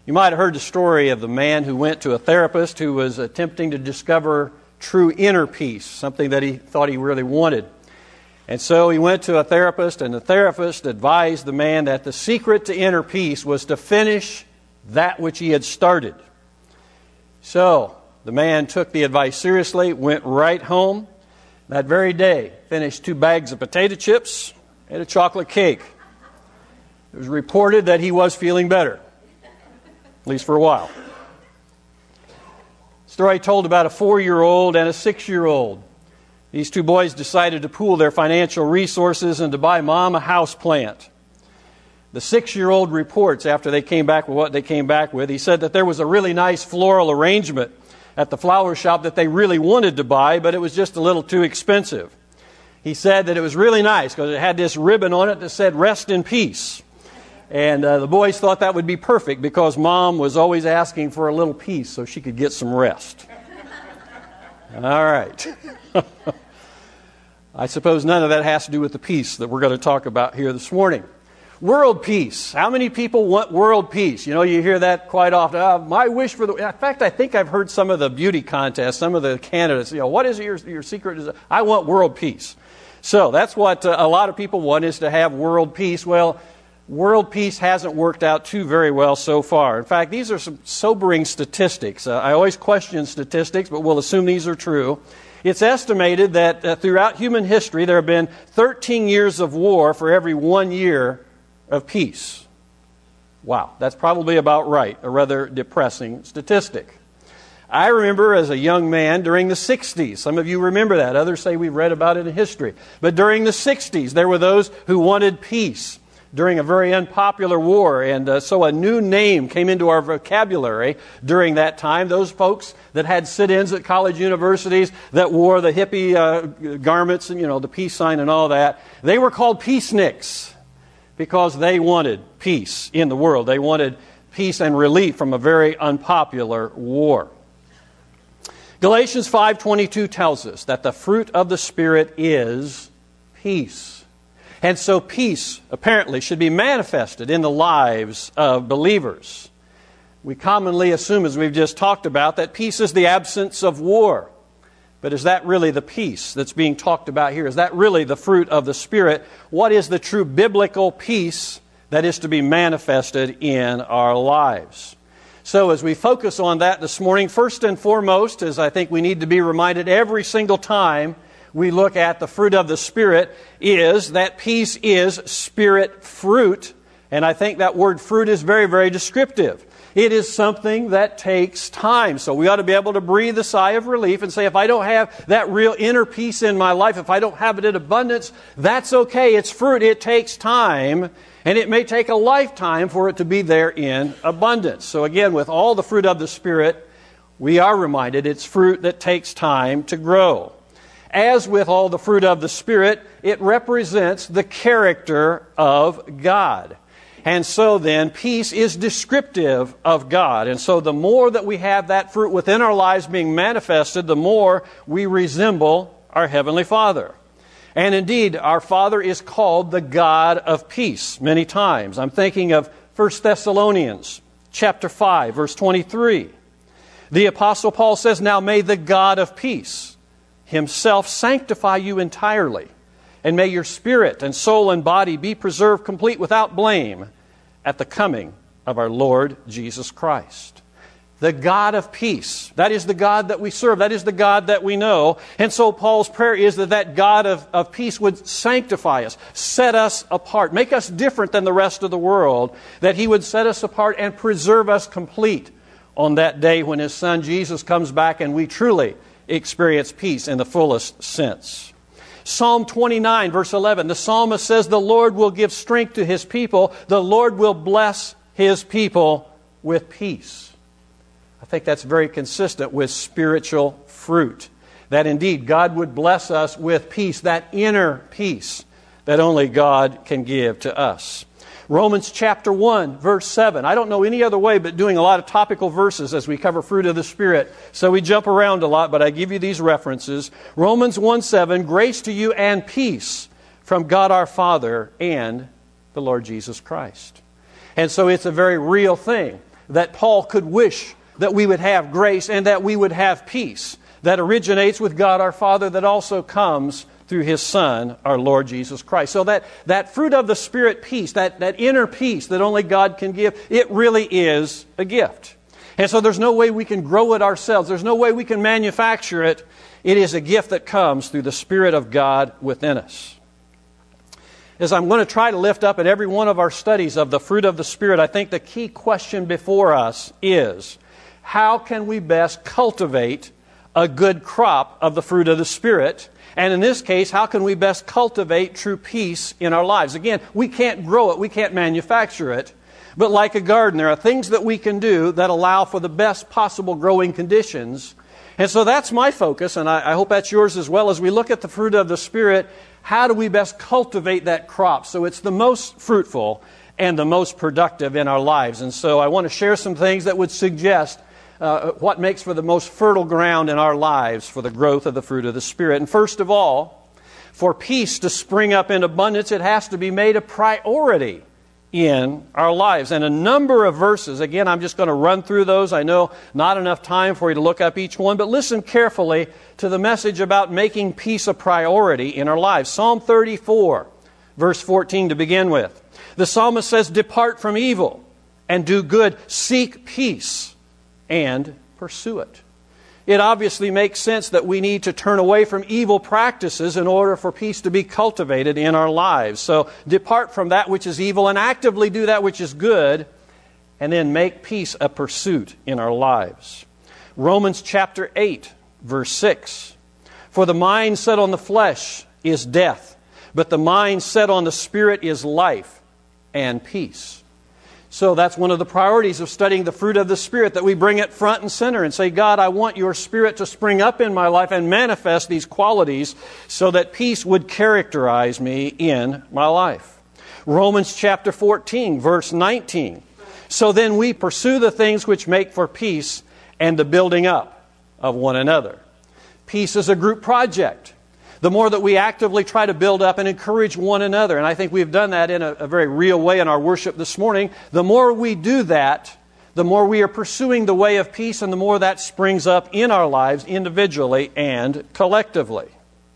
You might have heard the story of the man who went to a therapist who was attempting to discover true inner peace, something that he thought he really wanted. And so he went to a therapist, and the therapist advised the man that the secret to inner peace was to finish that which he had started. So the man took the advice seriously, went right home. That very day, finished 2 bags of potato chips and a chocolate cake. It was reported that he was feeling better, at least for a while. Story told about a 4-year-old and a 6-year-old. These 2 boys decided to pool their financial resources and to buy Mom a house plant. The 6-year-old reports after they came back with what they came back with. He said that there was a really nice floral arrangement at the flower shop that they really wanted to buy, but it was just a little too expensive. He said that it was really nice because it had this ribbon on it that said, "Rest in peace." And the boys thought that would be perfect because Mom was always asking for a little peace so she could get some rest. All right. I suppose none of that has to do with the peace that we're going to talk about here this morning. World peace. How many people want world peace? You know, you hear that quite often. My wish for the... In fact, I think I've heard some of the beauty contests, some of the candidates, what is your secret? I want world peace. So that's what a lot of people want, is to have world peace. Well, world peace hasn't worked out too very well so far. In fact, these are some sobering statistics. I always question statistics, but we'll assume these are true. It's estimated that throughout human history there have been 13 years of war for every 1 year of peace. Wow, that's probably about right, a rather depressing statistic. I remember as a young man during the 60s, some of you remember that, others say we've read about it in history, but during the 60s there were those who wanted peace during a very unpopular war, and so a new name came into our vocabulary during that time. Those folks that had sit-ins at college universities that wore the hippie garments and, the peace sign and all that, they were called peaceniks because they wanted peace in the world. They wanted peace and relief from a very unpopular war. Galatians 5:22 tells us that the fruit of the Spirit is peace. And so peace, apparently, should be manifested in the lives of believers. We commonly assume, as we've just talked about, that peace is the absence of war. But is that really the peace that's being talked about here? Is that really the fruit of the Spirit? What is the true biblical peace that is to be manifested in our lives? So as we focus on that this morning, first and foremost, as I think we need to be reminded every single time we look at the fruit of the Spirit, is that peace is Spirit fruit. And I think that word fruit is very, very descriptive. It is something that takes time. So we ought to be able to breathe a sigh of relief and say, if I don't have that real inner peace in my life, if I don't have it in abundance, that's okay. It's fruit. It takes time. And it may take a lifetime for it to be there in abundance. So again, with all the fruit of the Spirit, we are reminded it's fruit that takes time to grow. As with all the fruit of the Spirit, it represents the character of God. And so then, peace is descriptive of God. And so the more that we have that fruit within our lives being manifested, the more we resemble our Heavenly Father. And indeed, our Father is called the God of peace many times. I'm thinking of 1 Thessalonians chapter 5, verse 23. The Apostle Paul says, "Now may the God of peace Himself sanctify you entirely, and may your spirit and soul and body be preserved complete without blame at the coming of our Lord Jesus Christ." The God of peace. That is the God that we serve. That is the God that we know. And so Paul's prayer is that God of peace would sanctify us, set us apart, make us different than the rest of the world, that He would set us apart and preserve us complete on that day when His Son Jesus comes back and we truly experience peace in the fullest sense. Psalm 29, verse 11, the psalmist says, "The Lord will give strength to His people. The Lord will bless His people with peace." I think that's very consistent with spiritual fruit. That indeed God would bless us with peace, that inner peace that only God can give to us. Romans chapter 1, verse 7. I don't know any other way but doing a lot of topical verses as we cover fruit of the Spirit. So we jump around a lot, but I give you these references. Romans 1:7, "Grace to you and peace from God our Father and the Lord Jesus Christ." And so it's a very real thing that Paul could wish that we would have grace and that we would have peace that originates with God our Father, that also comes through His Son, our Lord Jesus Christ. So that fruit of the Spirit peace, that inner peace that only God can give, it really is a gift. And so there's no way we can grow it ourselves. There's no way we can manufacture it. It is a gift that comes through the Spirit of God within us. As I'm going to try to lift up in every one of our studies of the fruit of the Spirit, I think the key question before us is, how can we best cultivate a good crop of the fruit of the Spirit? And in this case, how can we best cultivate true peace in our lives? Again, we can't grow it, we can't manufacture it, but like a garden, there are things that we can do that allow for the best possible growing conditions. And so that's my focus, and I hope that's yours as well. As we look at the fruit of the Spirit, how do we best cultivate that crop so it's the most fruitful and the most productive in our lives? And so I want to share some things that would suggest what makes for the most fertile ground in our lives for the growth of the fruit of the Spirit. And first of all, for peace to spring up in abundance, it has to be made a priority in our lives. And a number of verses, again, I'm just going to run through those. I know not enough time for you to look up each one, but listen carefully to the message about making peace a priority in our lives. Psalm 34, verse 14 to begin with. The psalmist says, "Depart from evil and do good, seek peace and pursue it." It obviously makes sense that we need to turn away from evil practices in order for peace to be cultivated in our lives. So depart from that which is evil and actively do that which is good, and then make peace a pursuit in our lives. Romans chapter 8, verse 6. "For the mind set on the flesh is death, but the mind set on the Spirit is life and peace." So that's one of the priorities of studying the fruit of the Spirit, that we bring it front and center and say, God, I want your Spirit to spring up in my life and manifest these qualities so that peace would characterize me in my life. Romans chapter 14, verse 19. "So then we pursue the things which make for peace and the building up of one another." Peace is a group project. The more that we actively try to build up and encourage one another, and I think we've done that in a very real way in our worship this morning, the more we do that, the more we are pursuing the way of peace, and the more that springs up in our lives individually and collectively.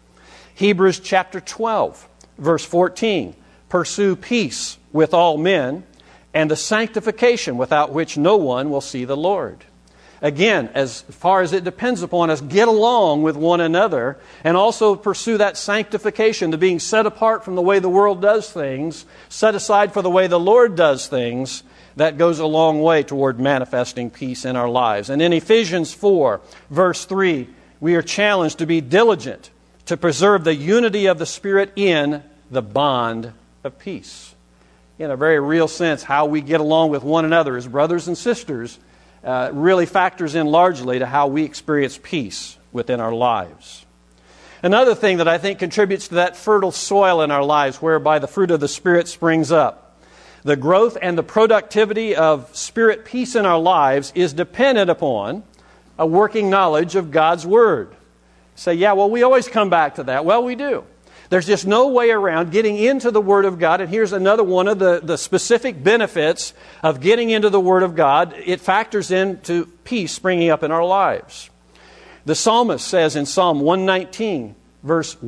Hebrews chapter 12, verse 14. "Pursue peace with all men and the sanctification without which no one will see the Lord." Again, as far as it depends upon us, get along with one another and also pursue that sanctification, the being set apart from the way the world does things, set aside for the way the Lord does things. That goes a long way toward manifesting peace in our lives. And in Ephesians 4, verse 3, we are challenged to be diligent to preserve the unity of the Spirit in the bond of peace. In a very real sense, how we get along with one another as brothers and sisters really factors in largely to how we experience peace within our lives. Another thing that I think contributes to that fertile soil in our lives whereby the fruit of the Spirit springs up, the growth and the productivity of Spirit peace in our lives is dependent upon a working knowledge of God's Word. Say, yeah, well, we always come back to that. Well, we do. There's just no way around getting into the Word of God. And here's another one of the specific benefits of getting into the Word of God. It factors into peace springing up in our lives. The psalmist says in Psalm 119, verse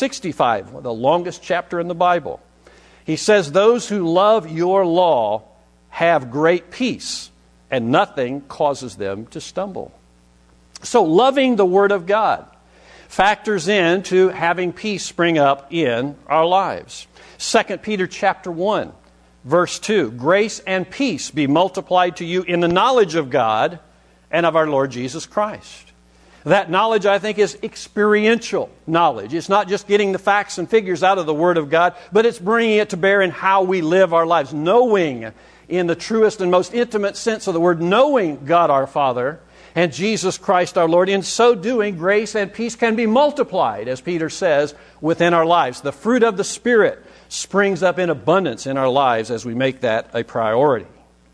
165, the longest chapter in the Bible, he says, "Those who love your law have great peace, and nothing causes them to stumble." So loving the Word of God factors into having peace spring up in our lives. 2 Peter chapter 1, verse 2, "Grace and peace be multiplied to you in the knowledge of God and of our Lord Jesus Christ." That knowledge, I think, is experiential knowledge. It's not just getting the facts and figures out of the Word of God, but it's bringing it to bear in how we live our lives, knowing in the truest and most intimate sense of the word, knowing God our Father and Jesus Christ our Lord. In so doing, grace and peace can be multiplied, as Peter says, within our lives. The fruit of the Spirit springs up in abundance in our lives as we make that a priority.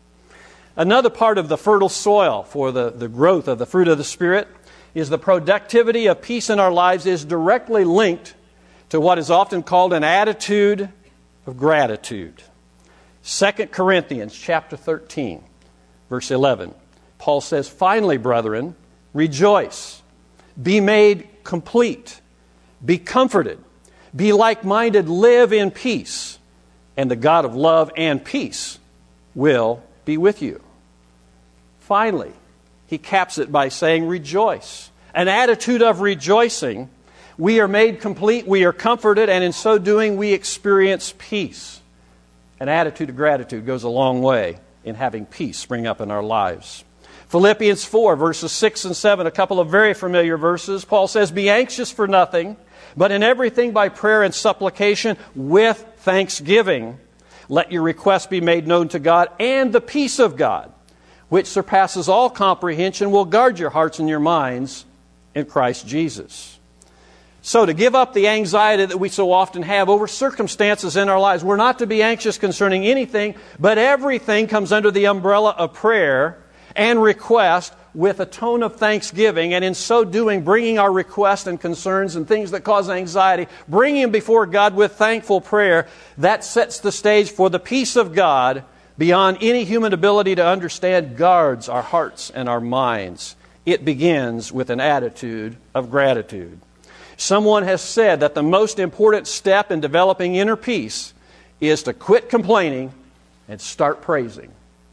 Another part of the fertile soil for the growth of the fruit of the Spirit is the productivity of peace in our lives is directly linked to what is often called an attitude of gratitude. 2 Corinthians chapter 13, verse 11. Paul says, "Finally, brethren, rejoice, be made complete, be comforted, be like-minded, live in peace, and the God of love and peace will be with you." Finally, he caps it by saying, rejoice. An attitude of rejoicing. We are made complete, we are comforted, and in so doing we experience peace. An attitude of gratitude goes a long way in having peace spring up in our lives. Philippians 4, verses 6 and 7, a couple of very familiar verses. Paul says, "Be anxious for nothing, but in everything by prayer and supplication with thanksgiving, let your requests be made known to God, and the peace of God, which surpasses all comprehension, will guard your hearts and your minds in Christ Jesus." So to give up the anxiety that we so often have over circumstances in our lives, we're not to be anxious concerning anything, but everything comes under the umbrella of prayer and request with a tone of thanksgiving, and in so doing, bringing our requests and concerns and things that cause anxiety, bringing them before God with thankful prayer. That sets the stage for the peace of God beyond any human ability to understand, guards our hearts and our minds. It begins with an attitude of gratitude. Someone has said that the most important step in developing inner peace is to quit complaining and start praising.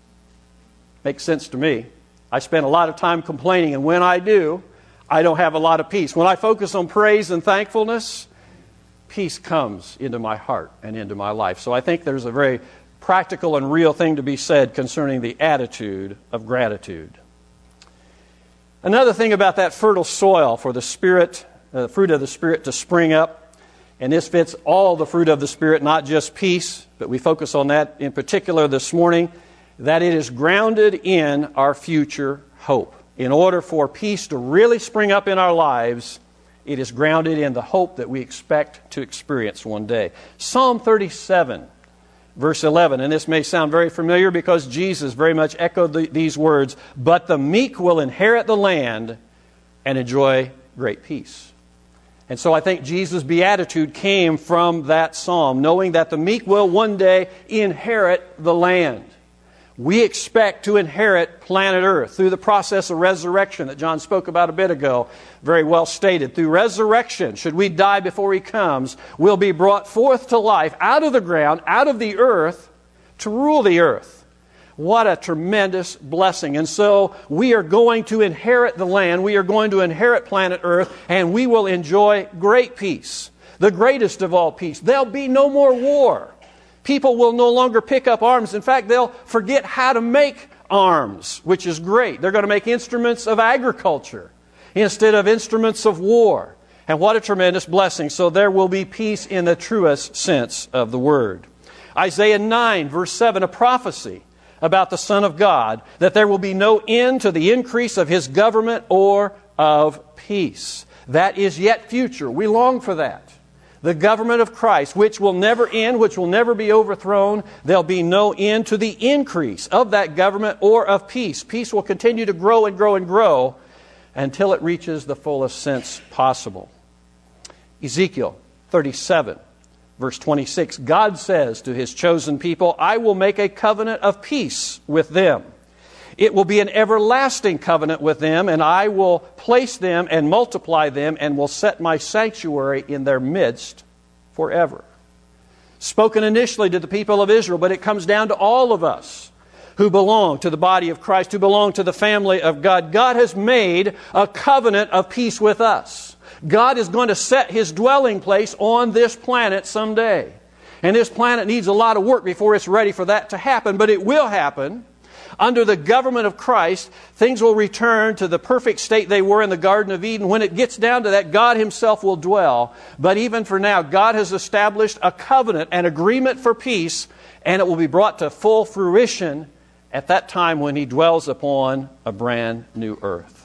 Makes sense to me. I spend a lot of time complaining, and when I do, I don't have a lot of peace. When I focus on praise and thankfulness, peace comes into my heart and into my life. So I think there's a very practical and real thing to be said concerning the attitude of gratitude. Another thing about that fertile soil for the Spirit, the fruit of the Spirit to spring up, and this fits all the fruit of the Spirit, not just peace, but we focus on that in particular this morning, that it is grounded in our future hope. In order for peace to really spring up in our lives, it is grounded in the hope that we expect to experience one day. Psalm 37, verse 11, and this may sound very familiar because Jesus very much echoed these words, "But the meek will inherit the land and enjoy great peace." And so I think Jesus' beatitude came from that psalm, knowing that the meek will one day inherit the land. We expect to inherit planet Earth through the process of resurrection that John spoke about a bit ago. Very well stated. Through resurrection, should we die before He comes, we'll be brought forth to life out of the ground, out of the earth, to rule the earth. What a tremendous blessing. And so we are going to inherit the land. We are going to inherit planet Earth, and we will enjoy great peace. The greatest of all peace. There'll be no more war. People will no longer pick up arms. In fact, they'll forget how to make arms, which is great. They're going to make instruments of agriculture instead of instruments of war. And what a tremendous blessing. So there will be peace in the truest sense of the word. Isaiah 9, verse 7, a prophecy about the Son of God, that there will be no end to the increase of His government or of peace. That is yet future. We long for that. The government of Christ, which will never end, which will never be overthrown. There'll be no end to the increase of that government or of peace. Peace will continue to grow and grow and grow until it reaches the fullest sense possible. Ezekiel 37, verse 26, God says to His chosen people, "I will make a covenant of peace with them. It will be an everlasting covenant with them, and I will place them and multiply them and will set my sanctuary in their midst forever." Spoken initially to the people of Israel, but it comes down to all of us who belong to the body of Christ, who belong to the family of God. God has made a covenant of peace with us. God is going to set His dwelling place on this planet someday. And this planet needs a lot of work before it's ready for that to happen, but it will happen. Under the government of Christ, things will return to the perfect state they were in the Garden of Eden. When it gets down to that, God Himself will dwell. But even for now, God has established a covenant, an agreement for peace, and it will be brought to full fruition at that time when He dwells upon a brand new earth.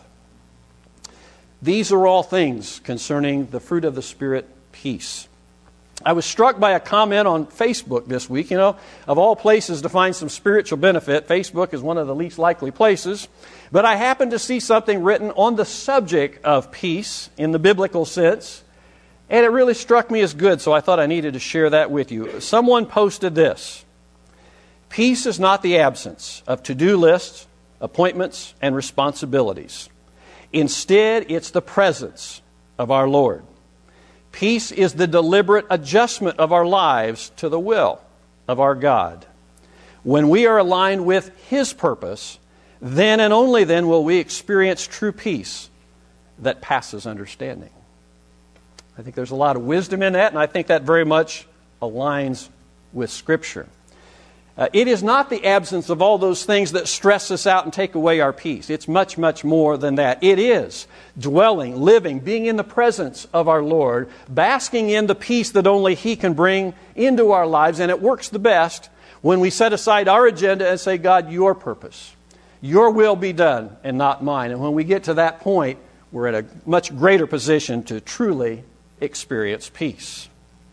These are all things concerning the fruit of the Spirit, peace. I was struck by a comment on Facebook this week. You know, of all places to find some spiritual benefit, Facebook is one of the least likely places. But I happened to see something written on the subject of peace in the biblical sense, and it really struck me as good, so I thought I needed to share that with you. Someone posted this: "Peace is not the absence of to-do lists, appointments, and responsibilities. Instead, it's the presence of our Lord. Peace is the deliberate adjustment of our lives to the will of our God. When we are aligned with His purpose, then and only then will we experience true peace that passes understanding. I think there's a lot of wisdom in that, and I think that very much aligns with Scripture. It is not the absence of all those things that stress us out and take away our peace. It's much, much more than that. It is dwelling, living, being in the presence of our Lord, basking in the peace that only He can bring into our lives, and it works the best when we set aside our agenda and say, God, your purpose, your will be done and not mine. And when we get to that point, we're in a much greater position to truly experience peace.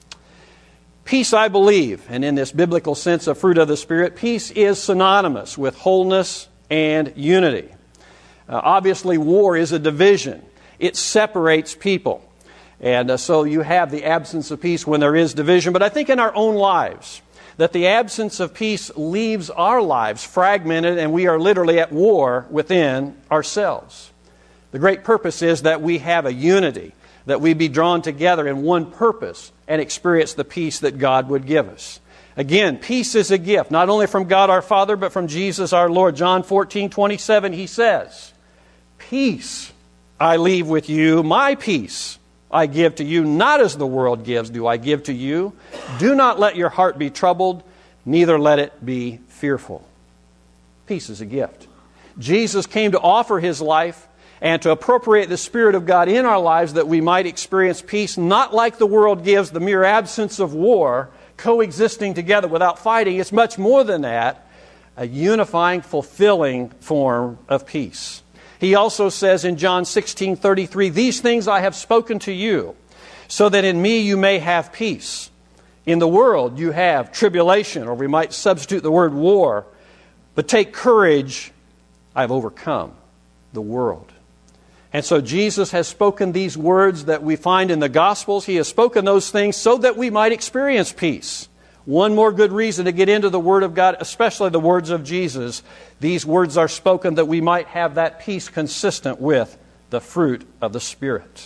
Peace, I believe, and in this biblical sense of fruit of the Spirit, peace is synonymous with wholeness and unity. Obviously, war is a division. It separates people. And so you have the absence of peace when there is division. But I think in our own lives, that the absence of peace leaves our lives fragmented and we are literally at war within ourselves. The great purpose is that we have a unity, that we be drawn together in one purpose and experience the peace that God would give us. Again, peace is a gift, not only from God our Father, but from Jesus our Lord. John 14:27, He says, "Peace I leave with you, my peace I give to you, not as the world gives do I give to you. Do not let your heart be troubled, neither let it be fearful." Peace is a gift. Jesus came to offer His life and to appropriate the Spirit of God in our lives that we might experience peace, not like the world gives, the mere absence of war, coexisting together without fighting. It's much more than that, a unifying, fulfilling form of peace. He also says in John 16:33, "These things I have spoken to you, so that in me you may have peace. In the world you have tribulation," or we might substitute the word war, "but take courage, I have overcome the world." And so Jesus has spoken these words that we find in the Gospels. He has spoken those things so that we might experience peace. One more good reason to get into the Word of God, especially the words of Jesus. These words are spoken that we might have that peace consistent with the fruit of the Spirit.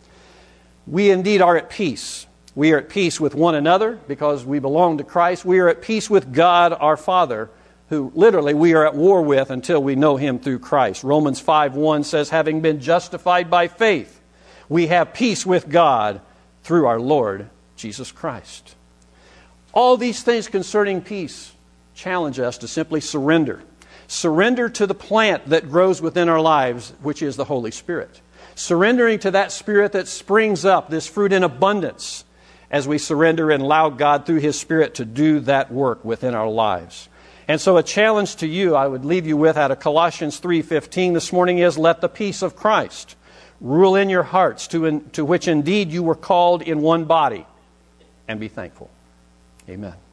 We indeed are at peace. We are at peace with one another because we belong to Christ. We are at peace with God our Father, who literally we are at war with until we know Him through Christ. Romans 5:1 says, "Having been justified by faith, we have peace with God through our Lord Jesus Christ." All these things concerning peace challenge us to simply surrender. Surrender to the plant that grows within our lives, which is the Holy Spirit. Surrendering to that Spirit that springs up, this fruit in abundance, as we surrender and allow God through His Spirit to do that work within our lives. And so a challenge to you I would leave you with out of Colossians 3:15 this morning is, "Let the peace of Christ rule in your hearts, to which indeed you were called in one body, and be thankful." Amen.